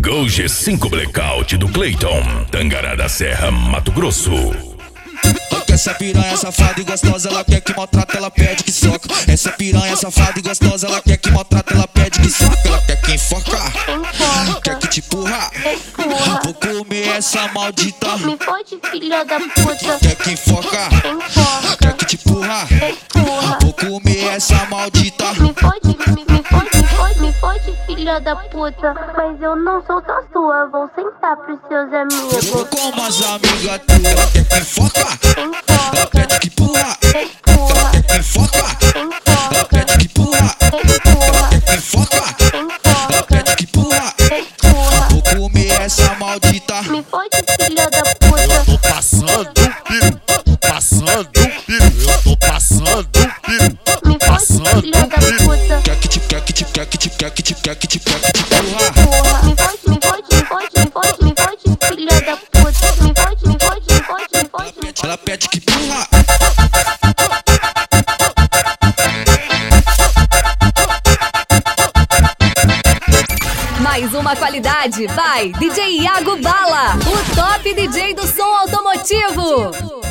Gol G5 Blackout do Clayton, Tangará da Serra, Mato Grosso. Essa piranha safada e gostosa, ela quer que maltrata, ela pede que soca. Essa piranha safada e gostosa, ela quer que maltrata, ela pede que soca. Ela quer que enfoca, quer que te empurra. Vou comer essa maldita. Me fode, filha da puta. Quer que enfoca, quer que te empurra. Vou comer essa maldita. Me fode, filha da puta. Mas eu não sou só sua, vou sentar pros seus amigos. Vou com umas amigas tuas, ela quer que enfoca. Ela pede que empurra. Ela quer que enfoca. Ela pede que empurra. Ela quer que enfoca. Ela pede que empurra. Vou comer essa maldita. Me fode, filha da puta. Tô passando piru, passando piru, eu tô passando piru, Me fode, filha da puta. Quer que te empurra. Me fode, filha da puta. Me fode. Ela pede que empurra. Mais uma qualidade, vai DJ Iago Bala, o top DJ do som automotivo.